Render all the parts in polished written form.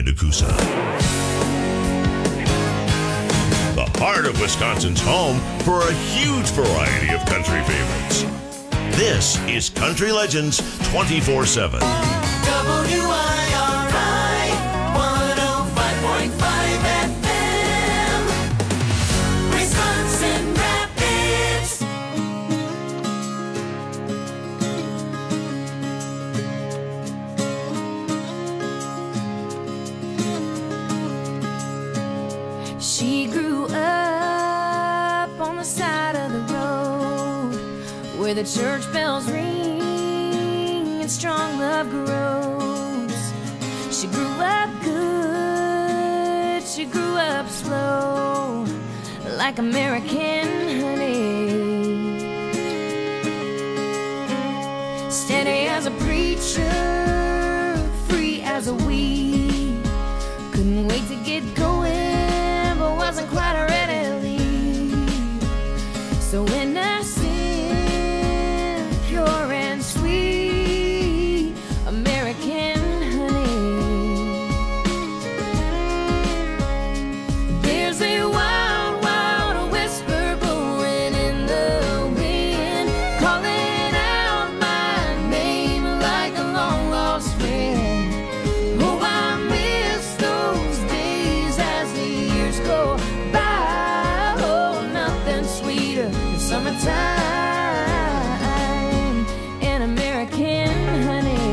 Tecoosa. The heart of Wisconsin's home for a huge variety of country favorites. This is Country Legends 24/7. WIRI 105.5 FM, Wisconsin Rapids. She grew up on the side of the road where the church bells ring and strong love grows. She grew up good, she grew up slow, like American honey. Steady as a preacher, free as a weed. Couldn't wait to get going, but wasn't quite ready to leave. So innocent, pure and sweet, American honey. There's a wild, wild whisper blowing in the wind, calling out my name like a long lost friend. Oh, I miss those days as the years go by. Oh, nothing sweeter than summertime and American honey.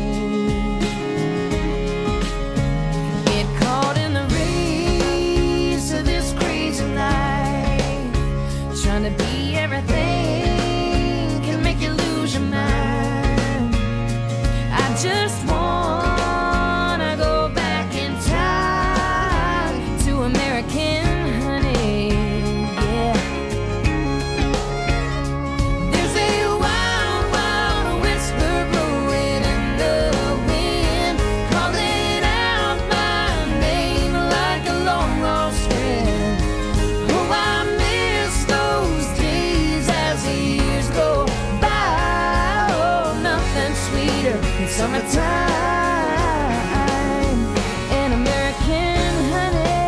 Get caught in the race of this crazy life, trying to be everything can make you lose your mind. I just wanna go back in time to American honey, yeah. There's a wild, wild whisper blowing in the wind, calling out my name like a long lost friend. Oh, I miss those days as the years go by. Oh, nothing sweeter than summertime and American honey.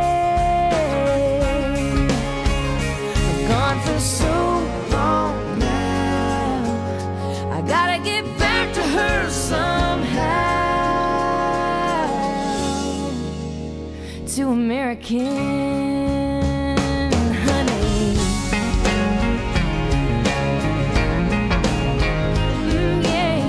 I've gone for so long now, I gotta get back to her somehow, to American honey. Yeah,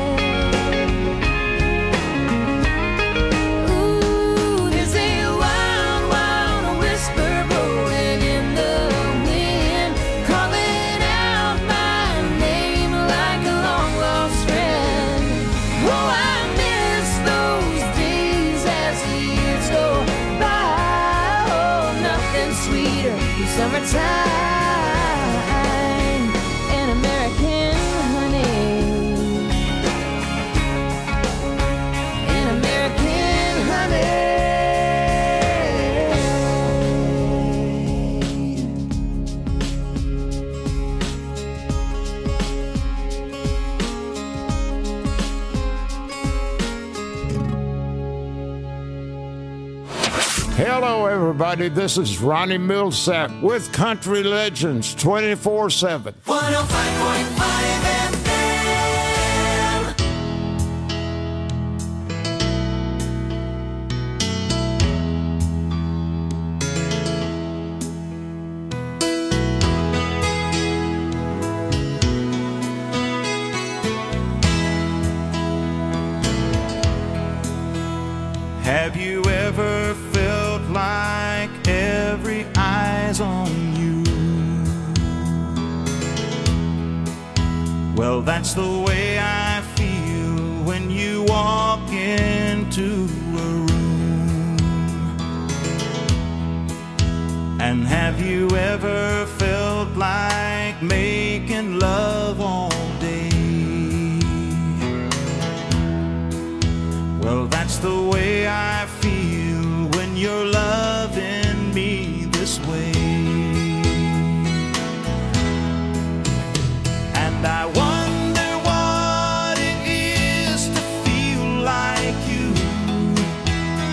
yeah. Ooh, there's a wild, wild whisper blowing in the wind, calling out my name like a long lost friend. Oh, I miss those days as the years go by. Oh, nothing sweeter than summertime and American honey. And American honey. Hello, everybody. This is Ronnie Millsap with Country Legends 24/7. 105.5 FM. Have you ever felt like every eye's on you? Well, that's the way I feel when you walk into a room. And have you ever felt like making love all day? Well, that's the way I feel when you're loving me this way. And I wonder what it is to feel like you.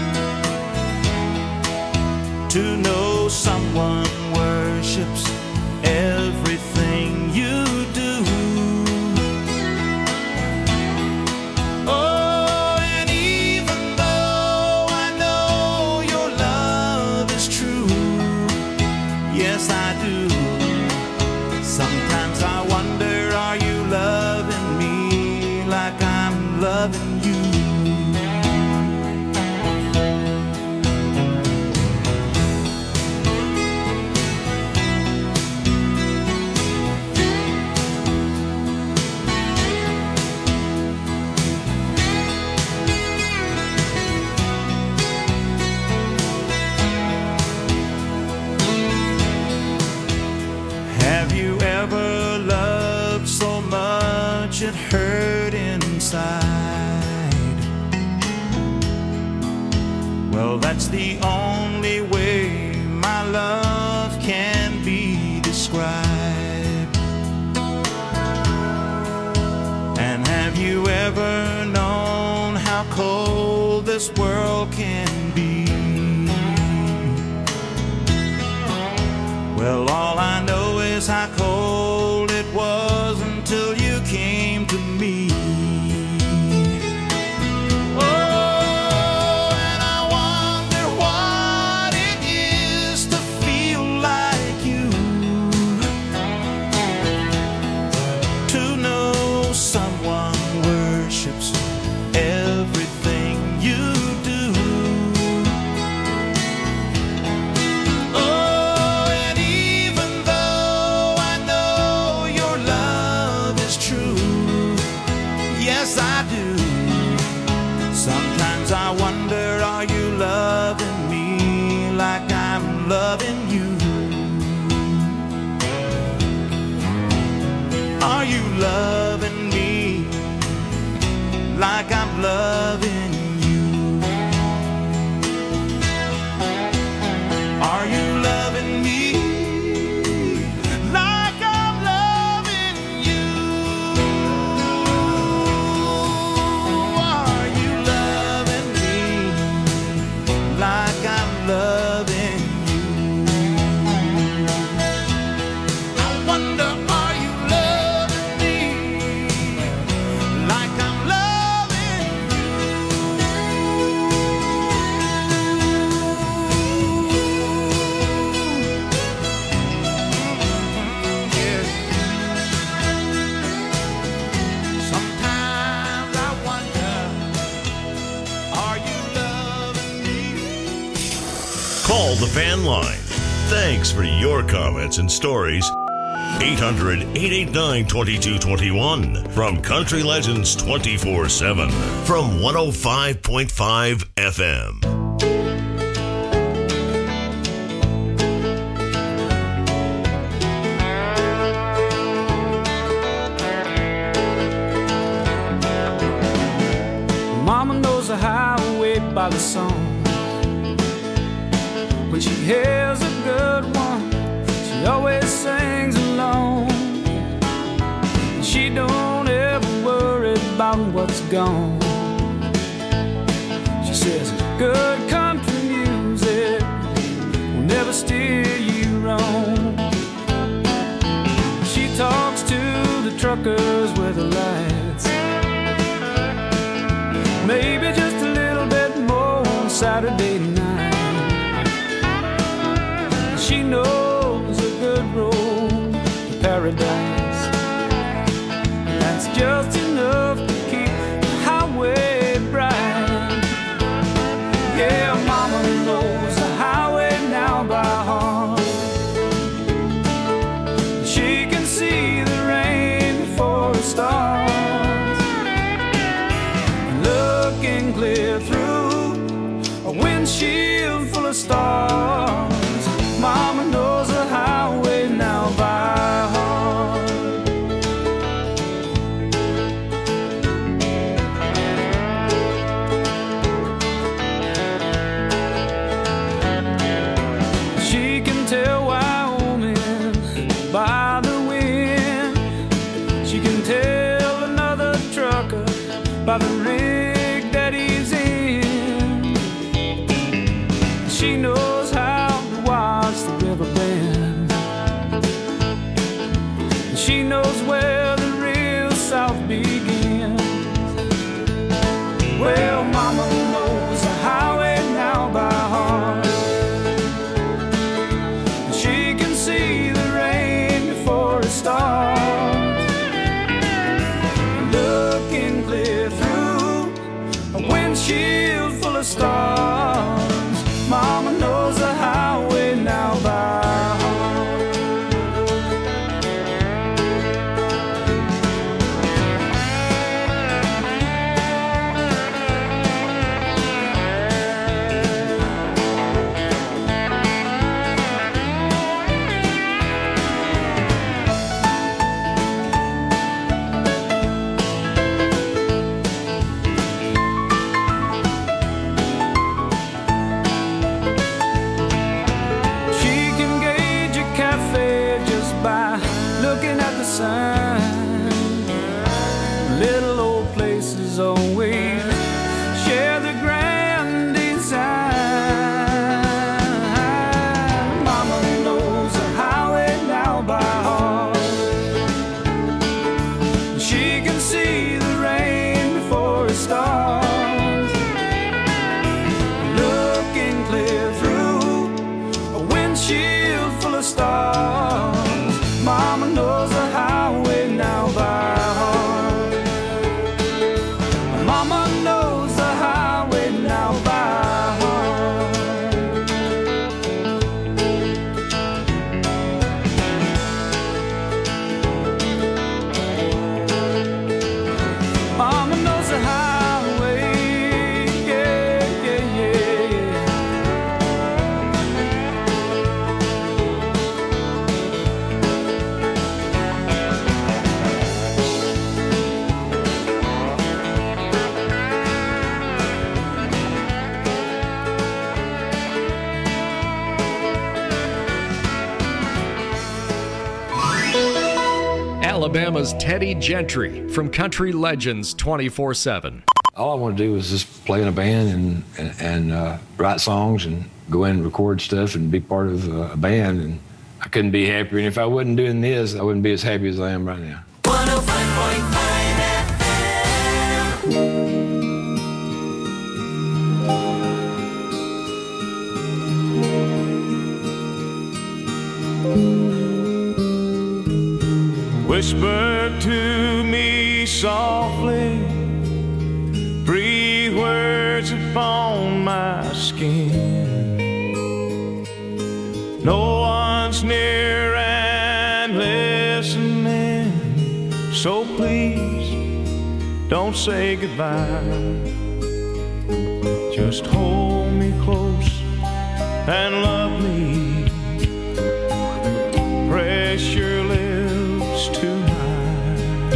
Well, that's the only way my love can be described. And have you ever known how cold this world can be? Well, all I know is how cold it was until you came to me. Loving you. Are you loving me like I'm loving you? Are you loving me like I'm loving you? Are you loving me like I'm loving you? Call the fan line. Thanks for your comments and stories. 800-889-2221 from Country Legends 24/7 from 105.5 FM. Mama knows the highway by the song. When she hears a good one, she always sings along. She don't ever worry about what's gone. She says good country music will never steer you wrong. She talks to the truckers with the lights, maybe just a little bit more on Saturday night. She knows a good road to paradise. That's just enough to keep the highway bright. Yeah, Mama knows the highway now by heart. She can see the rain before it starts, looking clear through a windshield full of stars. Mama knows the highway now by heart. She can tell Wyoming by the wind. She can tell another trucker by the rig that he's in. She knows how to watch the river bend. She knows where the real South begins. Well, Mama knows the highway now by heart. She can see the rain before it starts, looking clear through a windshield full of stars. Mama knows the highway now by heart. Alabama's Teddy Gentry from Country Legends 24/7. All I want to do is just play in a band and write songs and go in and record stuff and be part of a band. And I couldn't be happier. And if I wasn't doing this, I wouldn't be as happy as I am right now. 105.5 FM. Whisper to me softly, breathe words upon my skin. No one's near and listening, so please don't say goodbye. Just hold me close and love me. Press your lips to mine.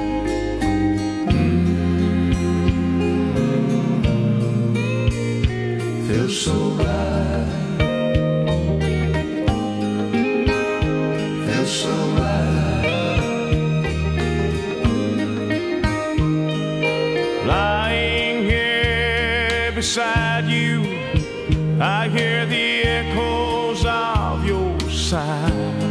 Feels so right. Feels so right. Lying here beside you, I hear the echoes of your sighs.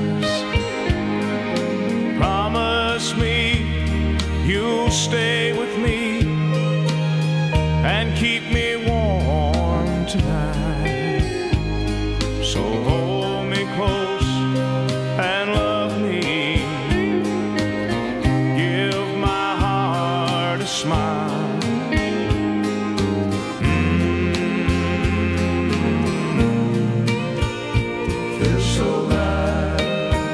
Promise me you'll stay with me and keep me warm tonight. So hold me close and love me. Give my heart a smile. Feels so right.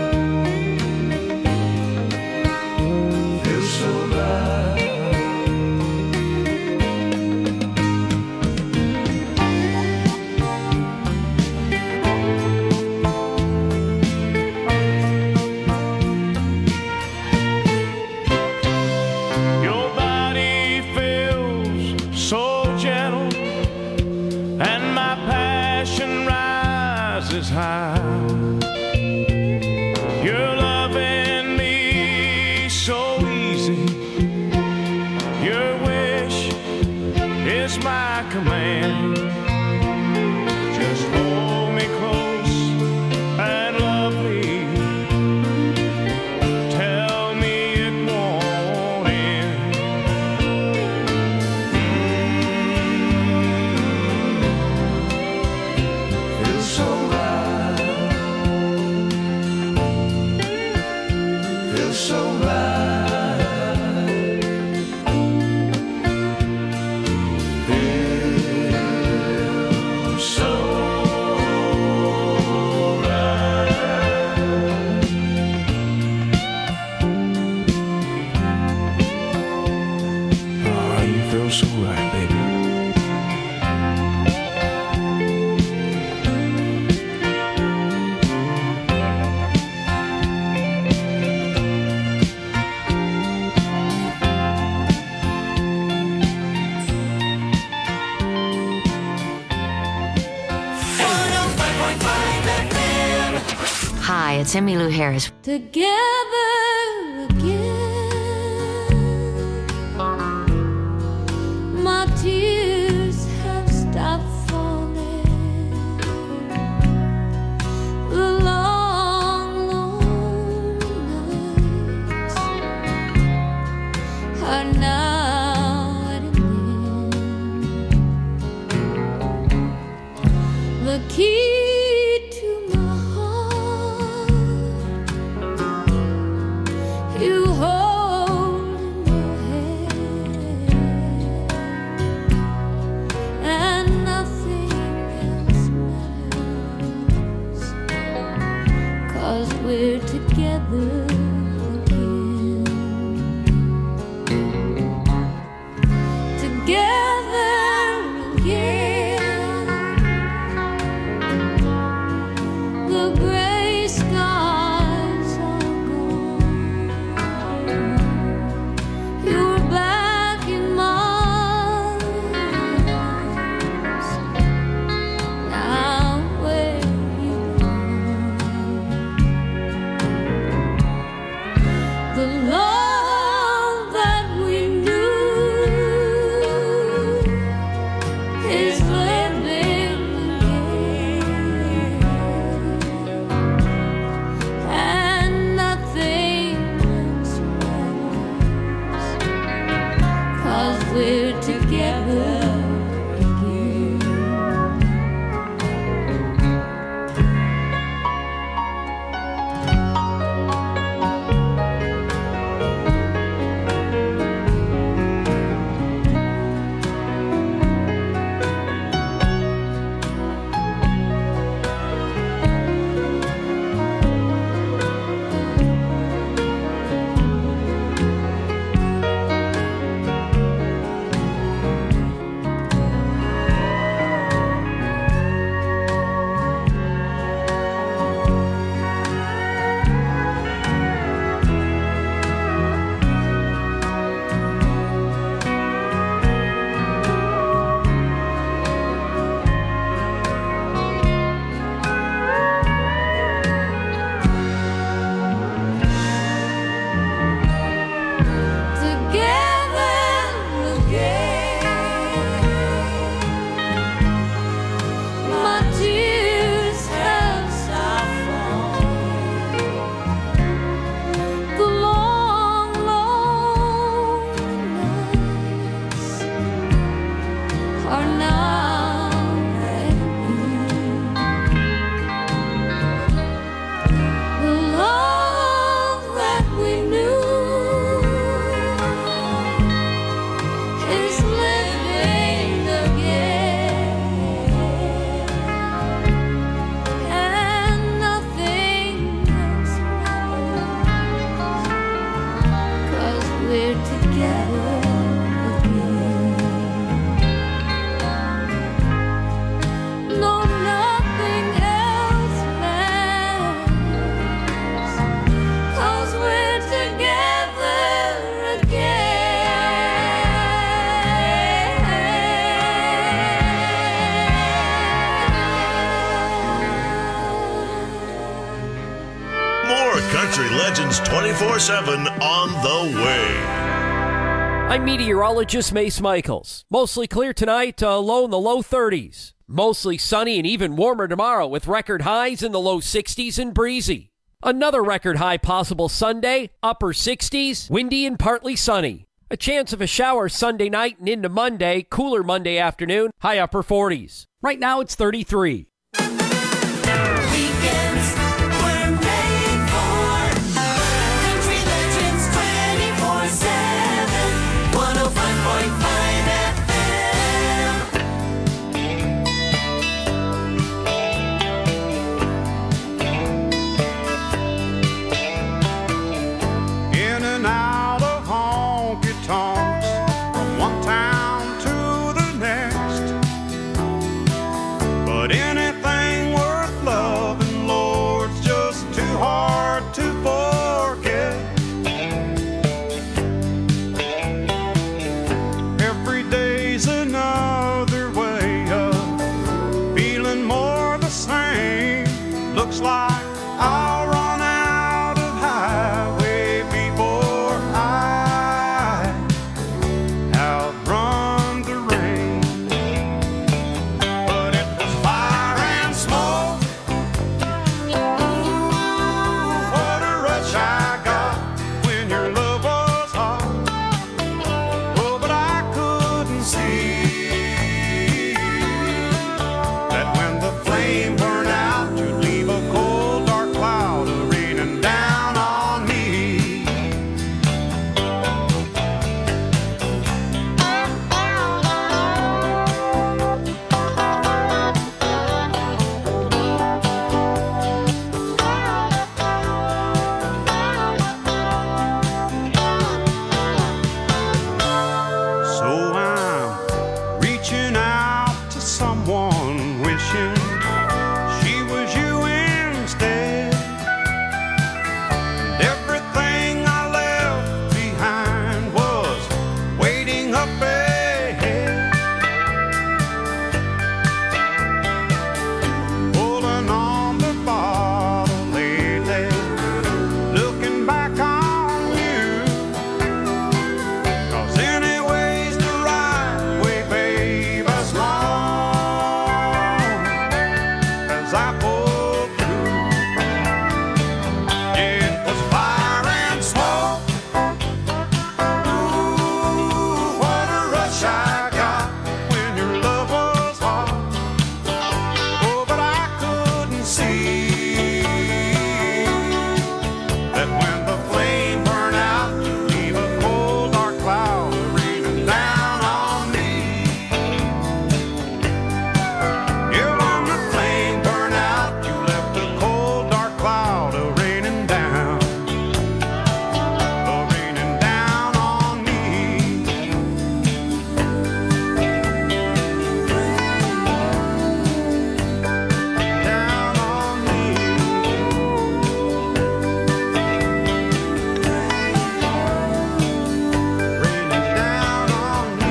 Feels so right. Your body feels so gentle, and my passion rises high. You're loving me so easy. Your wish is my command. Just hold me close and love me. Tell me it won't end. Feels so right. Feels so right. Feels so right. Oh, you feel so right, baby. Hi, it's Emmylou Harris. Together again, my tears have stopped falling. The long, long nights are now at an end. The key to my heart you hold in your hand, and nothing else matters, 'cause we're together again. Together again. Legends 24/7 on the way. I'm meteorologist Mace Michaels. Mostly clear tonight, low in the low 30s. Mostly sunny and even warmer tomorrow with record highs in the low 60s and breezy. Another record high possible Sunday, upper 60s, windy and partly sunny. A chance of a shower Sunday night and into Monday, cooler Monday afternoon, high upper 40s. Right now it's 33. Weekends were made for Country Legends 24/7, 105.5 FM. In and out of honky tonks, from one town to the next. But anything worth loving, Lord's just too hard to forget. Every day's another way of feeling more the same. Looks like I'll run out of highway before I outrun the rain. But it was fire and smoke. Ooh, what a rush I got when your love was hot. Oh, but I couldn't see that when the flame burned out, you'd leave a cold, dark cloud raining down on me. So I'm reaching out to someone, wishing she was you instead. And everything I left behind was waiting up ahead. Pulling on the bottle lately, looking back on you. 'Cause anyway's the right way, babe, as long as I pull through. It was fire and smoke. Ooh, what a rush I got when your love was hot. Oh, but I couldn't see that when the flame burned out, you leave a cold, dark cloud raining down on me. Yeah, when the flame burned out, you left a cold, dark cloud raining down on me. Down on me. Raining down on me.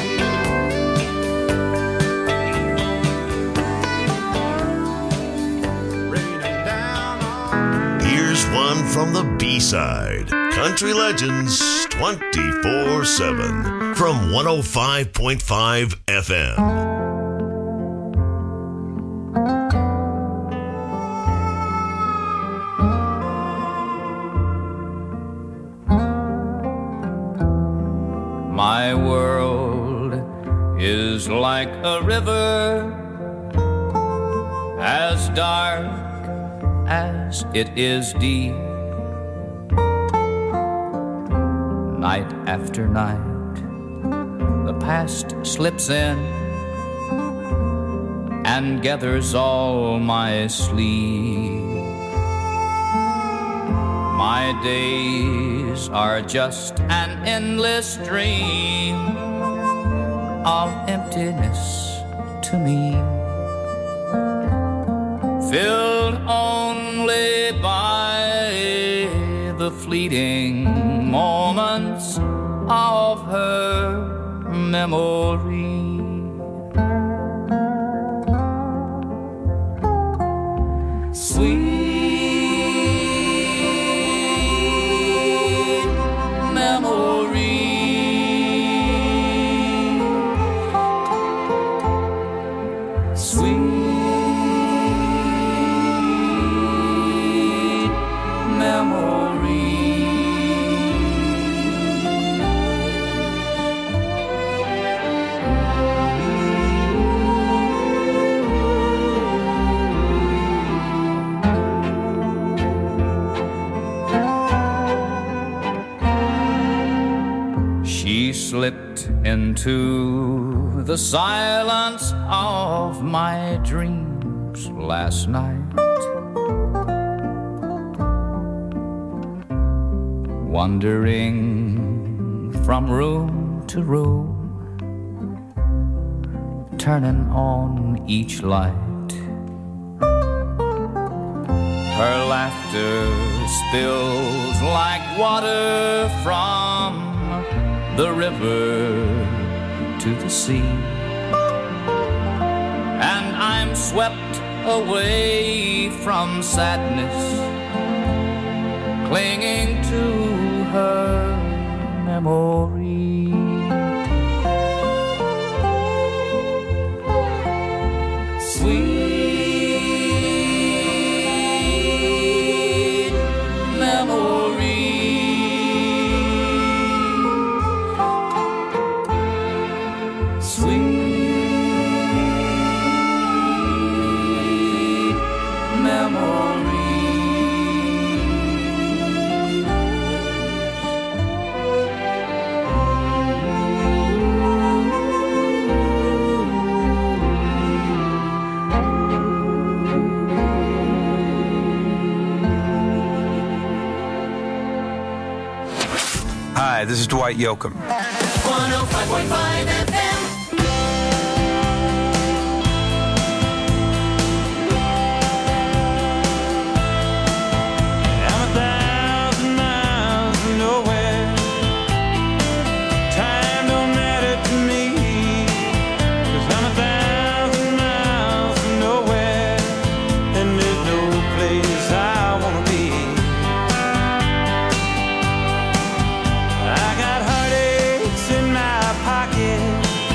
Raining down on me. Here's one from the B-side. Country Legends 24/7 from 105.5 FM. My world is like a river, as dark as it is deep. Night after night, the past slips in and gathers all my sleep. My days are just an endless stream of emptiness to me, filled only by the fleeting moments of her memory. Sweet sweet memory. She slipped into the silence of my dreams last night, wandering from room to room, turning on each light. Her laughter spills like water from the river to the sea, and I'm swept away from sadness, clinging to her memory. Sweet memory. Hi, this is Dwight Yoakam. 105.5 FM. I'm 1,000 miles from nowhere. Time don't matter to me, 'cause I'm 1,000 miles from nowhere, and there's no place I wanna be. I got heartaches in my pocket,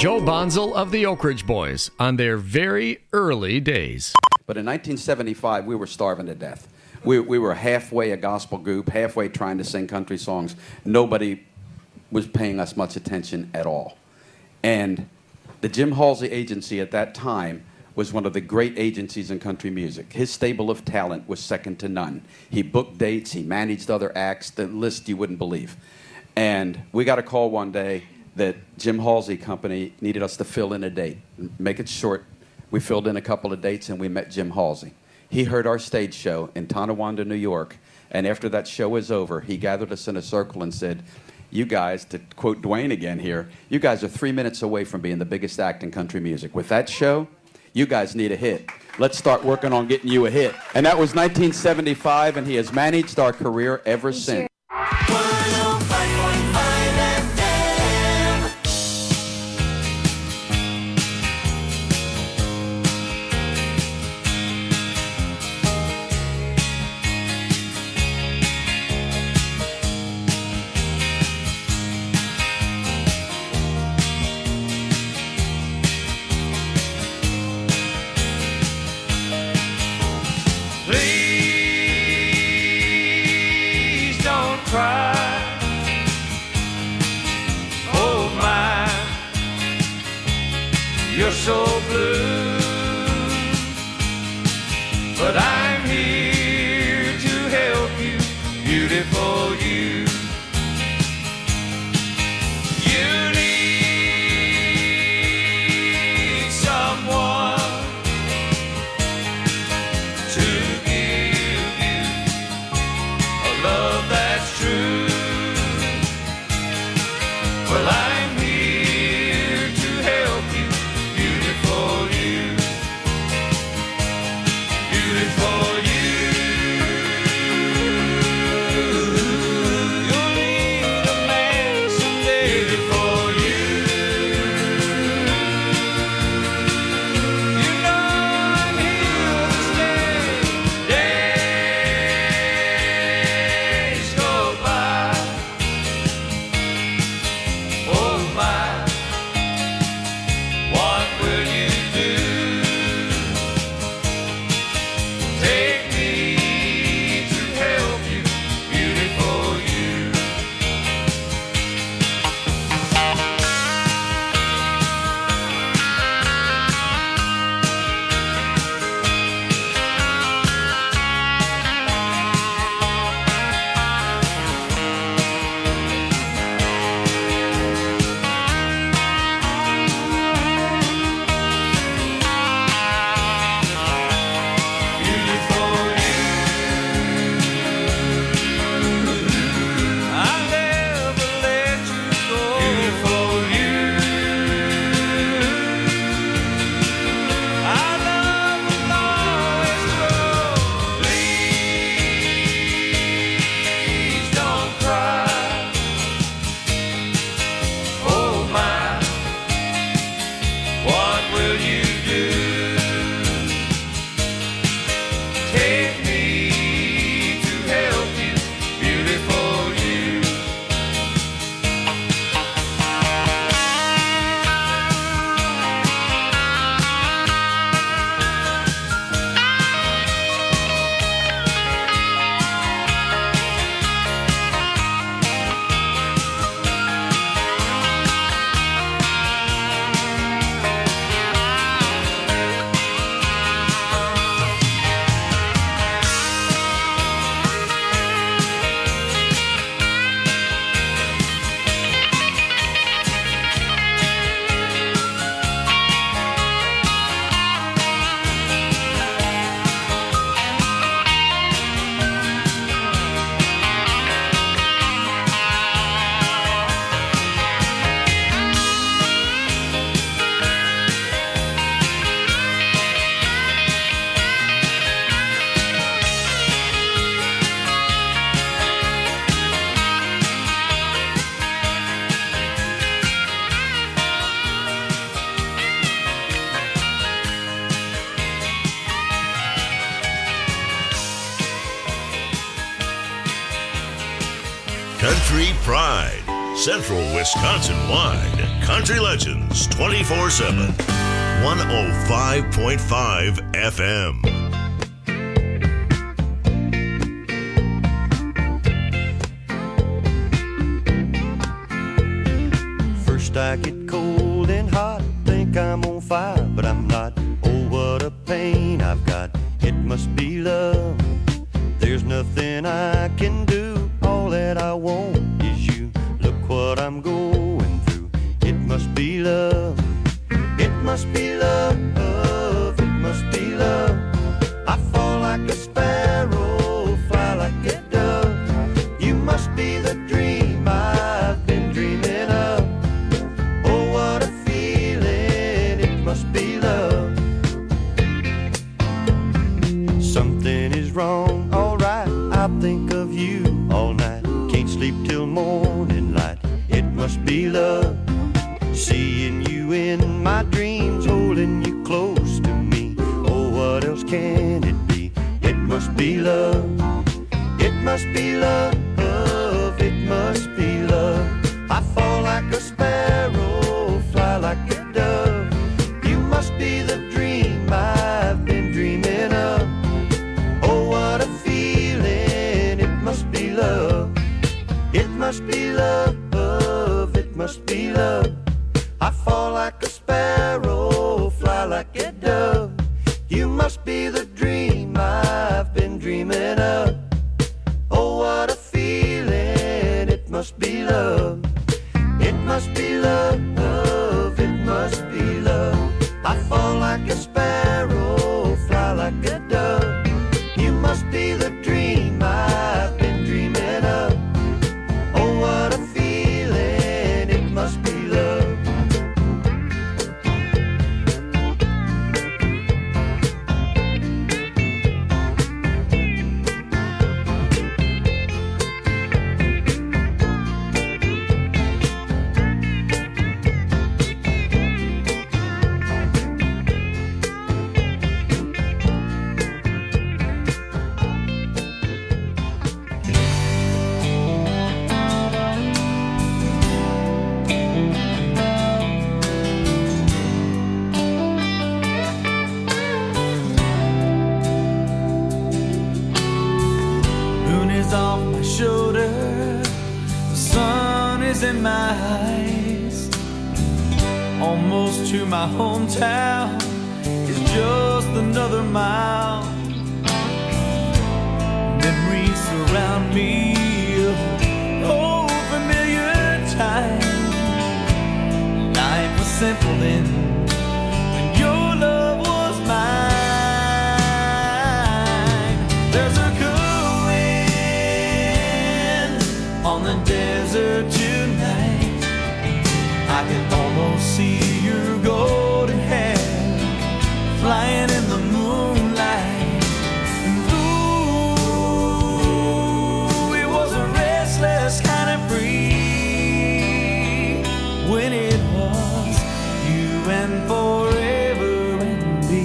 Joe Bonzel of the Oak Ridge Boys on their very early days. But in 1975, we were starving to death. We were halfway a gospel group, halfway trying to sing country songs. Nobody was paying us much attention at all. And the Jim Halsey Agency at that time was one of the great agencies in country music. His stable of talent was second to none. He booked dates, he managed other acts, the list you wouldn't believe. And we got a call one day that Jim Halsey Company needed us to fill in a date. Make it short, we filled in a couple of dates and we met Jim Halsey. He heard our stage show in Tonawanda, New York, and after that show was over, he gathered us in a circle and said, you guys, to quote Dwayne again here, you guys are 3 minutes away from being the biggest act in country music. With that show, you guys need a hit. Let's start working on getting you a hit. And that was 1975, and he has managed our career ever since. So blue, but I'm here to help you, beautiful you. You need someone to give you a love that's true. Well, I'm here to help you, beautiful you, beautiful you. You'll need a man someday, beautiful you. You know I'm here to stay. Days go by. Oh my. What will you do? Take me to help you, beautiful you. I'll never let you go, beautiful you. Our love will always grow. Please don't cry. Oh my, what will you do? Take me to help you, beautiful you. Country Pride Central Wisconsin-wide, Country Legends 24/7. 105.5 FM. First I get cold and hot, think I'm on fire, but I'm not. Oh, what a pain I've got. It must be love. There's nothing I can do. All that I want is you. Look what I'm going through. It must be love. It must be love. It must be love. I fall like a sparrow, fly like a dove. You must be the dream I've been dreaming of. Oh, what a feeling. It must be love. Something is wrong, alright. I'll think of you all night. Can't sleep till morning light. It must be love. Seeing you in my dreams, holding you close to me. Oh, what else can it be? It must be love. It must be love. It must be love. I fall like a sparrow, fly like a dove. You must be the dream I've been dreaming of. Oh, what a feeling. It must be love. It must be love. It must be love. I fall like a sparrow, fly like a dove. You must be the dream I've been dreaming of. Oh, what a feeling. It must be love. It must be love. It must be love. I fall like a sparrow, fly like a dove. You must be the dream I've been dreaming of. Oh, what a feeling. It must be love. Off my shoulder, the sun is in my eyes. Almost to my hometown, it's just another mile. Memories surround me of old familiar times. Life was simple then, when your love was mine. There's a on the desert tonight, I can almost see your golden hair flying in the moonlight. And ooh, it was a restless kind of free when it was you and forever and me.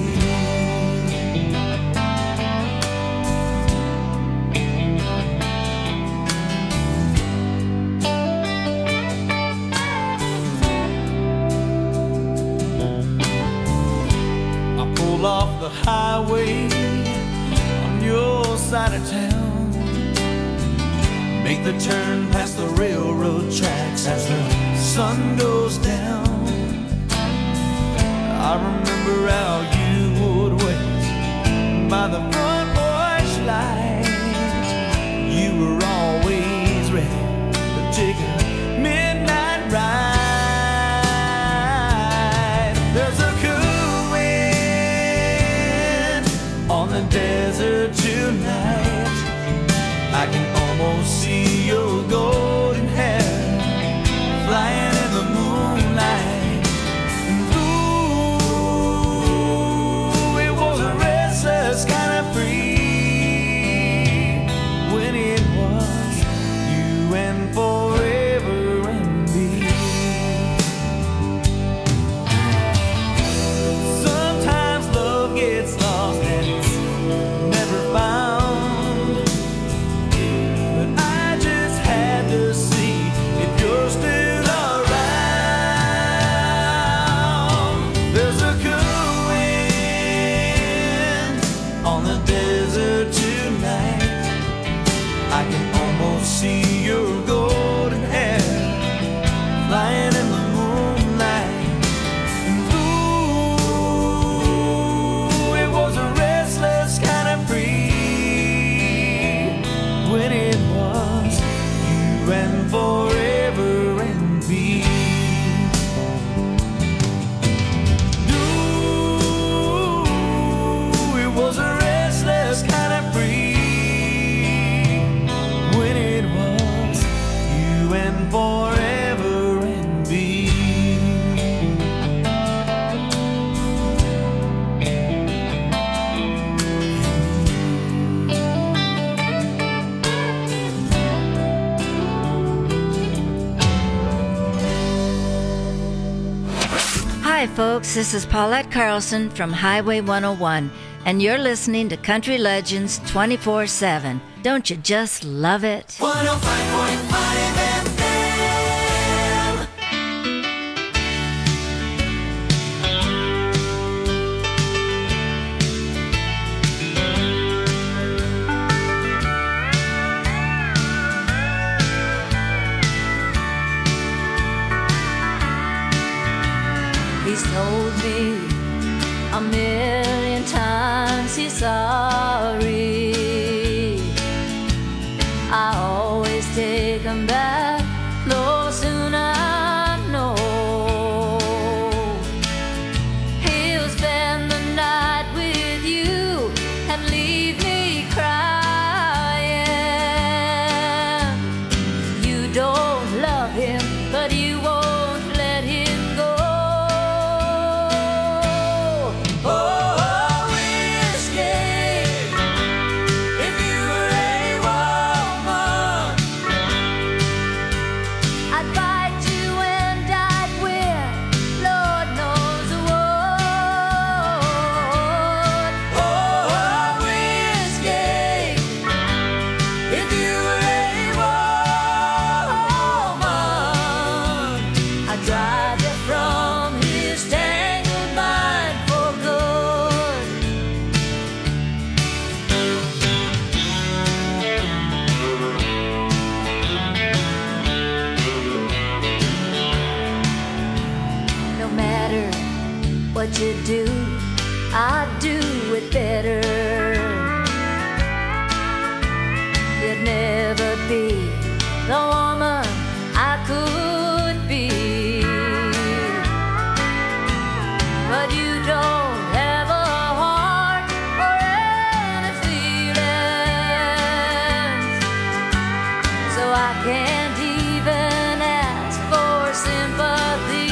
Off the highway on your side of town, make the turn past the railroad tracks as the sun goes down. I remember how you would wait by the front porch light. You were always ready to take a midnight ride. There's a on the desert tonight, I can almost see your golden hair flying in the moonlight. And ooh, it was a restless kind of free when it was you and forever. Hi, folks. This is Paulette Carlson from Highway 101, and you're listening to Country Legends 24/7. Don't you just love it? 105.5 FM. He's told me a million times he's sorry. I always take him back, though soon I know he'll spend the night with you and leave me crying. You don't love him, but you won't let him go. What you do, I do it better. You'd never be the woman I could be, but you don't have a heart or any feelings, so I can't even ask for sympathy.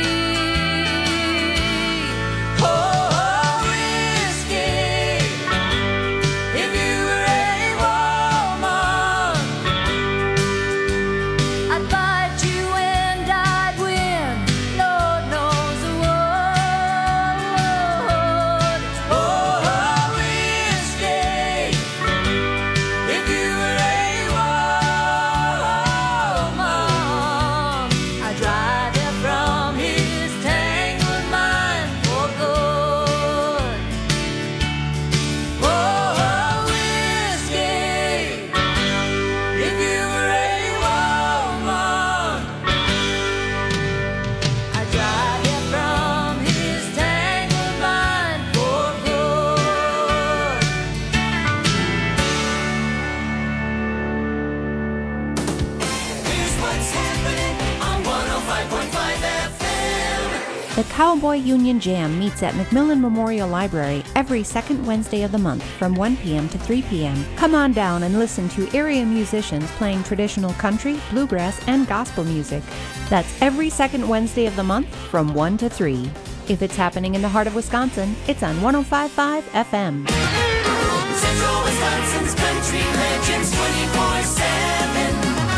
The Cowboy Union Jam meets at McMillan Memorial Library every second Wednesday of the month from 1 p.m. to 3 p.m. Come on down and listen to area musicians playing traditional country, bluegrass, and gospel music. That's every second Wednesday of the month from 1 to 3. If it's happening in the heart of Wisconsin, it's on 105.5 FM. Central Wisconsin's Country Legends 24/7.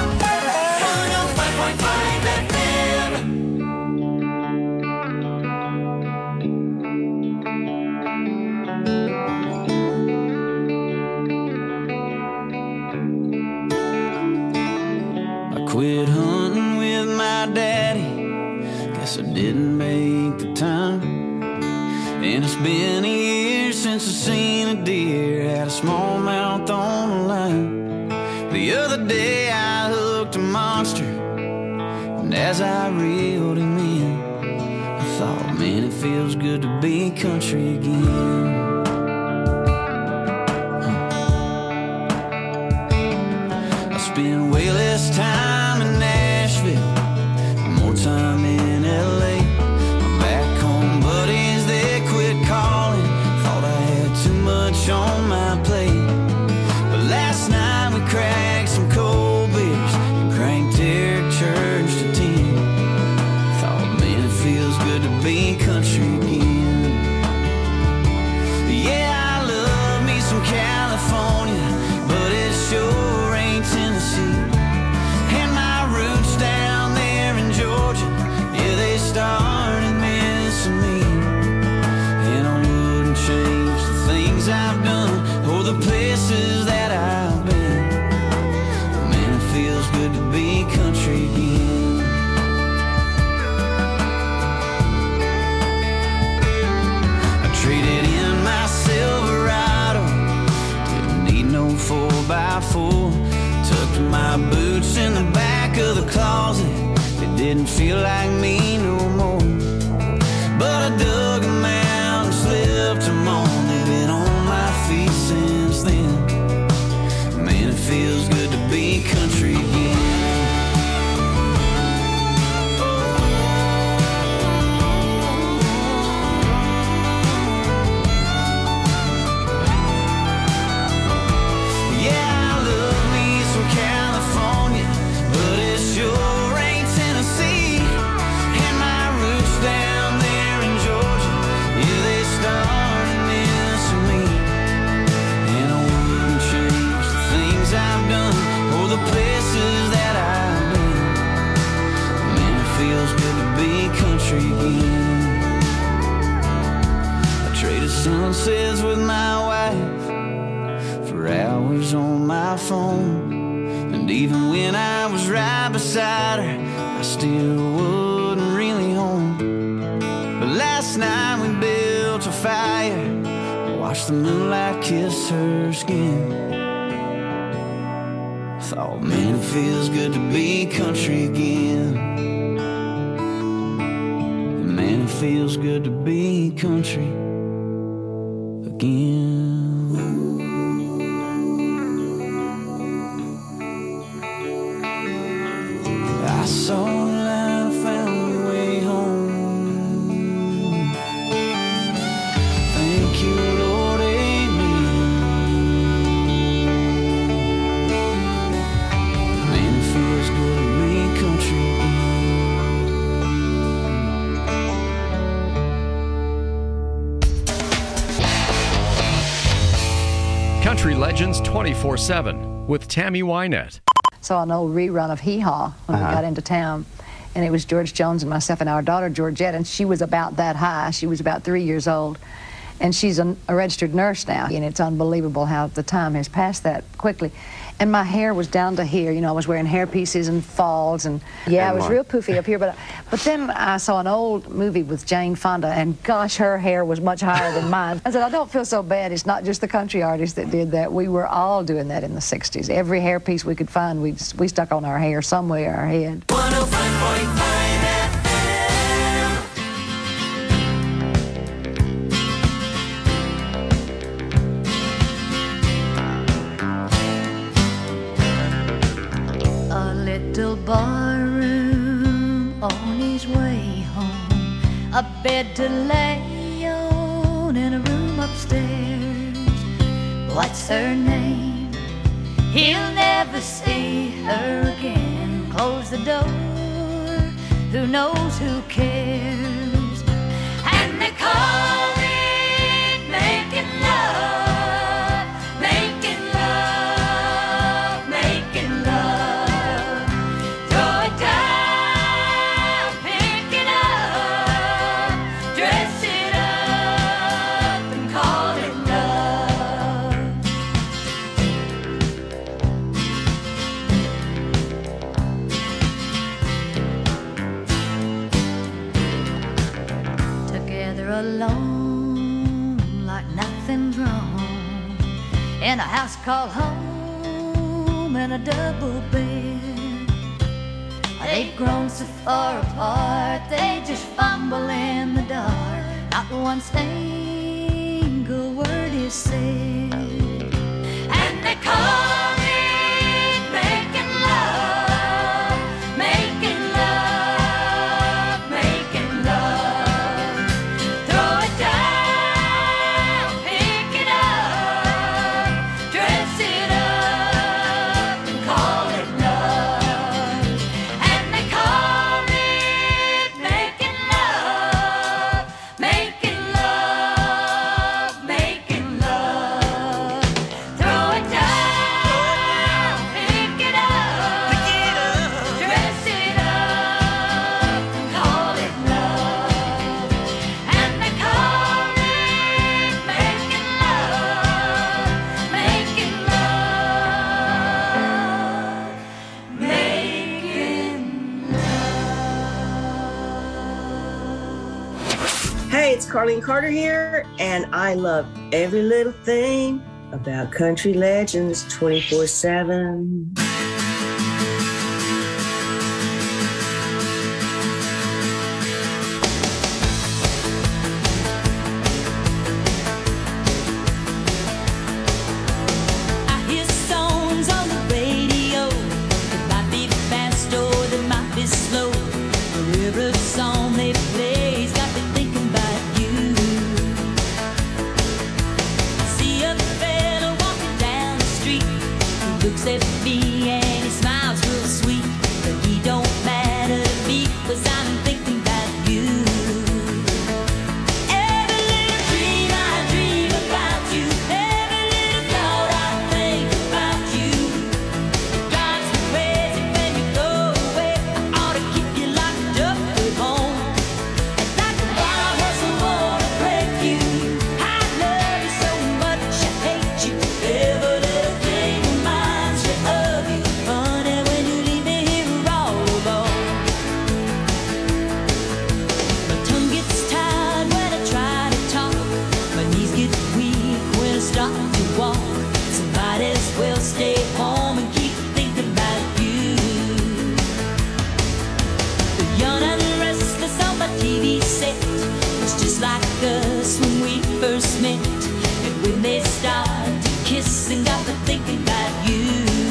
105.5 FM. Quit hunting with my daddy, guess I didn't make the time. And it's been a year since I seen a deer, had a smallmouth on the line. The other day I hooked a monster, and as I reeled him in, I thought, man, it feels good to be country again. I spend way less time in Nashville, more time in LA. My back home buddies, they quit calling, thought I had too much on my plate. But last night we cracked some cold beers and cranked Eric Church to 10. Thought, man, it feels good to be country again. Yeah. my boots in the back of the closet. It didn't feel like me no more. But I dug them out and slipped them on. They've been on my feet since then. Man, it feels good to be country again. Sunsets with my wife for hours on my phone. And even when I was right beside her, I still wasn't really home. But last night we built a fire, watched the moonlight kiss her skin. Thought, man, it feels good to be country again. Man, it feels good to be country again. I saw a line, I found my way home. Thank you, Lord, amen. Man, it feels good to be country Country Legends 24/7 with Tammy Wynette. Saw an old rerun of Hee Haw when we got into town, and it was George Jones and myself and our daughter Georgette, and she was about that high. She was about 3 years old, and she's a registered nurse now, and it's unbelievable how the time has passed that quickly. And my hair was down to here, you know, I was wearing hair pieces and falls, and yeah, I was real poofy up here, but then I saw an old movie with Jane Fonda, and gosh, her hair was much higher than mine. I said, I don't feel so bad. It's not just the country artists that did that. We were all doing that in the 60s. Every hair piece we could find, we stuck on our hair somewhere, our head. 105.5 Little barroom on his way home, a bed to lay on and a room upstairs. What's her name? He'll never see her again. Close the door, who knows, who cares? And they call it making love. Alone, like nothing's wrong, in a house called home, in a double bed. They've grown so far apart, they just fumble in the dark. Not one single word is said, and they call it making love, making love, making love. Carlene Carter here, and I love every little thing about Country Legends 24/7. Every song they play's got me thinking about you. I see a fella walking down the street. He looks at me and he smiles real sweet. But he don't matter to me, 'cause I'm thinking about you. Every little dream I dream about you. Every little thought I think about you. It drives me crazy when you go away. I ought to keep you locked up at home. And like a wild horse, I wanna break you. I love you so much, I hate you. Every little thing reminds me of you. Honey, when you leave me here all alone. My tongue gets tired when I try to talk. My knees get weak when I start to walk. So might as well stay home and keep thinking about you. The young and restless on my TV set. It's just like us when we first met. And when they start to kiss and got me thinking about you.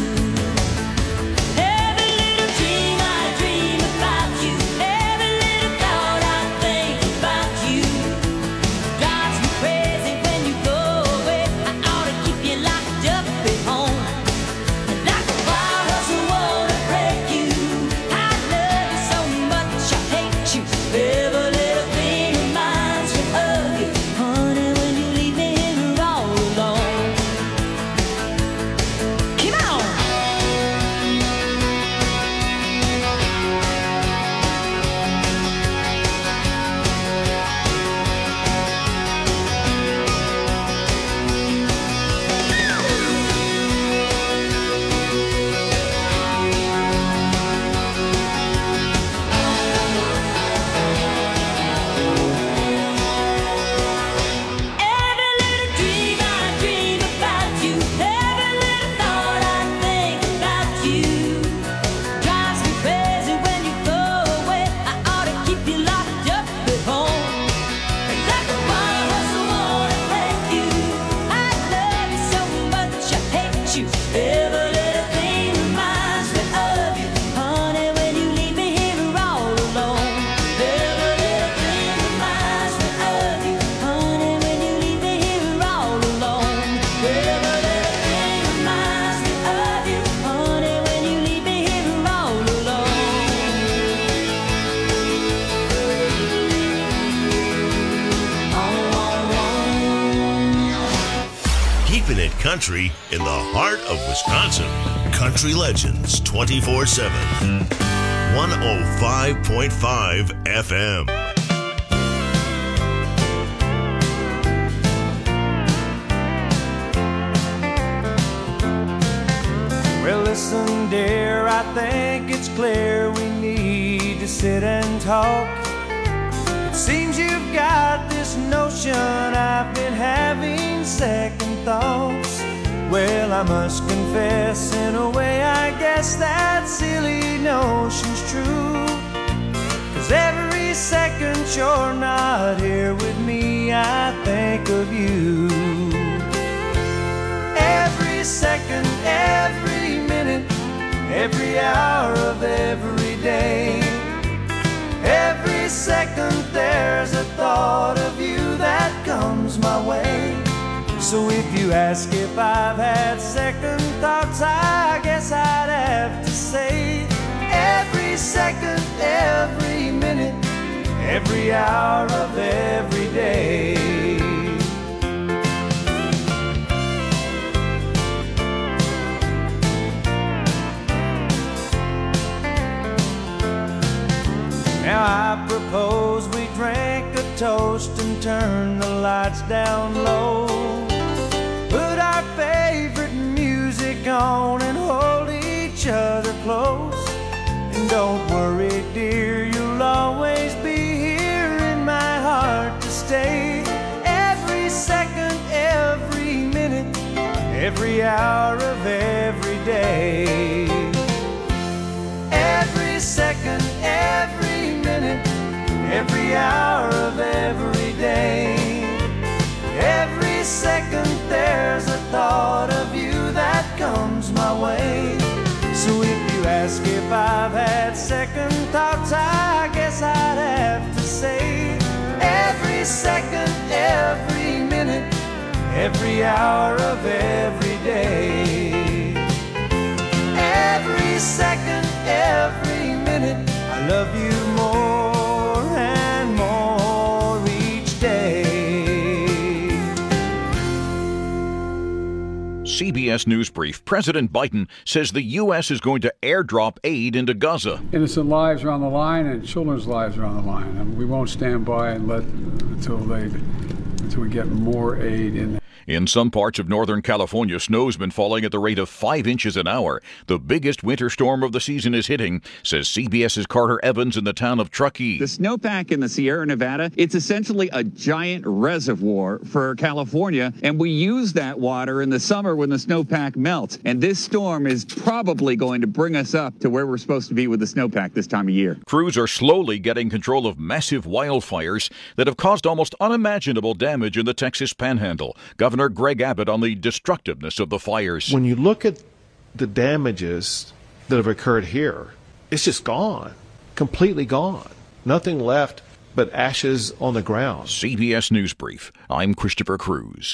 Every little dream I dream about you. Every little thought I think about you. Drives me crazy when you go away. I ought to keep you locked up at home. And like a wild horse, I wanna break you. I love you so much, I hate you. Every little thing reminds me of you. Honey, when you leave me here all alone. Come on! Every little dream I dream about you. Every little thought I think about you. Drives me crazy when you go away. I ought to keep you locked up at home. And like a wild horse, I wanna break you. I love you so much, I hate you. Every little thing reminds me of you. Honey, when you leave me here all alone. Every little thing reminds me of you. Honey, when you leave me here all alone. Every little thing reminds me of you. Honey, when you leave me here all alone. Keeping it country in the heart of Wisconsin. Country Legends 24/7. 105.5 FM. Well, listen, dear, I think it's clear we need to sit and talk. It seems you've got this notion I've been having second thoughts. Well, I must confess, in a way, I guess that silly notion's true. 'Cause every second you're not here with me, I think of you. Every second, every minute, every hour of every day. Every second there's a thought of you that comes my way. So if you ask if I've had second thoughts, I guess I'd have to say every second, every minute, every hour of every day. Now I propose we drink a toast and turn the lights down low. Put our favorite music on and hold each other close. And don't worry, dear, you'll always be here in my heart to stay. Every second, every minute, every hour of every day. Every second, every minute, every hour of every day. Every second there's a thought of you that comes my way. So if you ask if I've had second thoughts, I guess I every hour of every day. Every second, every minute, I love you more and more each day. CBS News Brief. President Biden says the U.S. is going to airdrop aid into Gaza. Innocent lives are on the line and children's lives are on the line. And we won't stand by and let until we get more aid in there. In some parts of Northern California, snow's been falling at the rate of 5 inches an hour. The biggest winter storm of the season is hitting, says CBS's Carter Evans in the town of Truckee. The snowpack in the Sierra Nevada, it's essentially a giant reservoir for California, and we use that water in the summer when the snowpack melts. And this storm is probably going to bring us up to where we're supposed to be with the snowpack this time of year. Crews are slowly getting control of massive wildfires that have caused almost unimaginable damage in the Texas Panhandle. Governor Greg Abbott on the destructiveness of the fires. When you look at the damages that have occurred here, it's just gone, completely gone. Nothing left but ashes on the ground. CBS News Brief. I'm Christopher Cruz.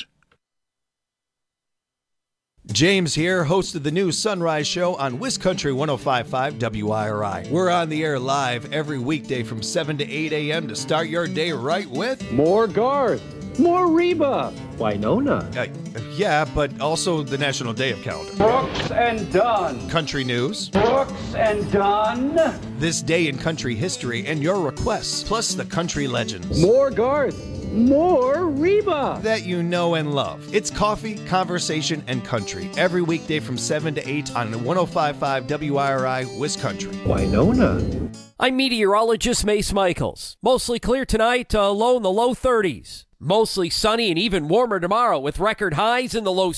James here, host of the new Sunrise Show on WisCountry 105.5 WIRI. We're on the air live every weekday from 7 to 8 a.m. to start your day right with more Garth, more Reba, Winona. Yeah, but also the National Day of Calendar. Brooks and Dunn. Country news. Brooks and Dunn. This day in country history and your requests, plus the country legends. More Garth. More Reba. That you know and love. It's coffee, conversation, and country. Every weekday from 7 to 8 on 105.5 WIRI, WisCountry. Winona. I'm meteorologist Mace Michaels. Mostly clear tonight, low in the low 30s. Mostly sunny and even warmer tomorrow with record highs in the low